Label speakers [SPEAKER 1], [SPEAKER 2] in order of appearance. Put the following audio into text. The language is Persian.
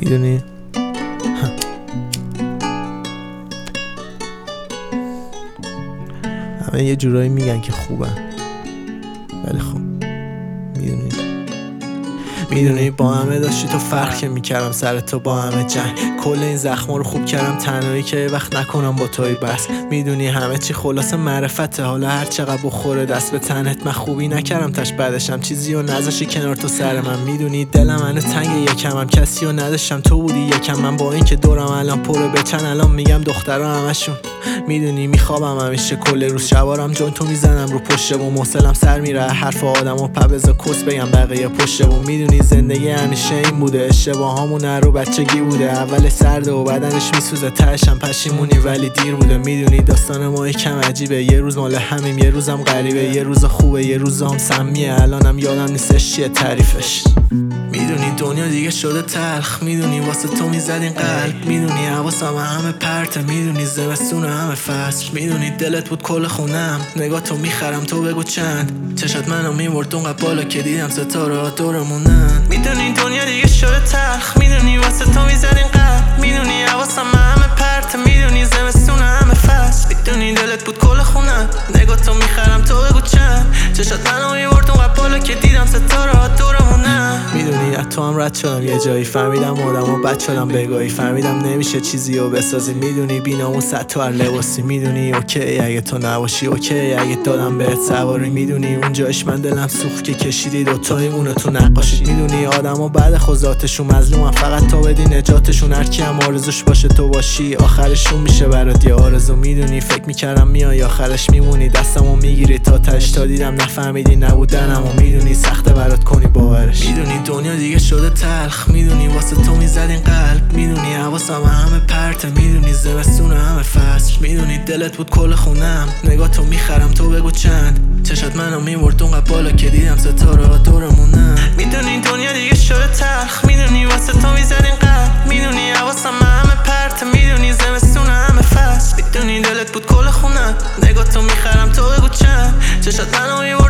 [SPEAKER 1] میدونی همه یه جورایی میگن که خوبن، ولی خب میدونی با همه داشتی تو فرق که میکردم سر تو با همه جنگ، کل این زخما رو خوب کردم تنهایی که وقت نکنم با توی بس. میدونی همه چی خلاصه معرفته، حالا هر چقدر بخوره دست به تنت من خوبی نکردم تاش بعدشم چیزی و نذاشی کنار تو سر من. میدونی دلم منو تنگ یکمم کسی و نداشتم تو بودی یکم، من با این که دورم الان پره بچن الان میگم دخترها همشون. میدونی میخوابم همیشه کل روز شبارم جون تو میزنم رو پشت و موصلم سر میره حرف آدم و پبزا کس بگم بقیه پشت و میدونی زندگی همیشه این بوده، اشتباهامون رو بچگی بوده، اول سرده و بدنش میسوزه تهشم پشیمونی ولی دیر بوده. میدونی داستان ما یکم عجیبه، یه روز مال همیم یه روزم غریبه، یه روز خوبه یه روزم سمیه، الانم یادم نیستش چیه تعریفش. میدونی دنیا دیگه شده تلخ، میدونی واسه تو میزدین قلب، میدونی حواسم همه پرته، میدونی زمستون همه فصل، میدونی دلت بود کل خونم، نگاه تو میخرم تو بگو چند، چشات منو میورد اونقدر بالا که دیدم ستاره دورمونن. میدونی دنیا دیگه شده تلخ، میدونی واسه تو میزدین قلب، میدونی حواسم همه پرته، میدونی زمستون همه فصل، میدونی دلت بود کل خونم، نگاه تو میخرم تو بگو چند، چشات منو میورد اونقدر بالا که دیدم ستاره دورمونن. میدونی از تو هم رد شدم یه جایی، فهمیدم آدم و بد شدم بگاهی، فهمیدم نمیشه چیزی رو بسازی، میدونی بینامون صد تو هر لباسی، میدونی اوکی اگه تو نباشی، اوکی اگه دادم بهت سواری، میدونی اون جایش من دلم سوخت که کشیدی دوتایمونه تو نقاشید. میدونی آدم و بعد خوداتشون مظلومن، فقط تو بدی نجاتشون، هر کی هم آرزوش باشه تو باشی آخرشون میشه برات یه آرزو. میدونی فکر میکردم میای آخرش میمونی، دستمو میگیری تا تاش، تا دیدم نفهمیدی نبودنم و میدونی سخته برات کنی باورش. میدونی دنیا دیگه شده تلخ، میدونی واسه تو میزدین قلب، میدونی حواسم همه پرته، میدونی زمستون همه فصل، میدونی دلت بود کل خونم، نگاه تو میخرم تو بگو چند، چشات منو میورد اونقدر بالا که دیدم ستاره دورمونن. میدونی دنیا دیگه شده تلخ، میدونی واسه تو میزدین قلب، میدونی حواسم همه پرته، میدونی زمستون همه فصل، میدونی دلت بود کل خونم، نگاه تو میخرم تو بگو چند، چشات منو میورد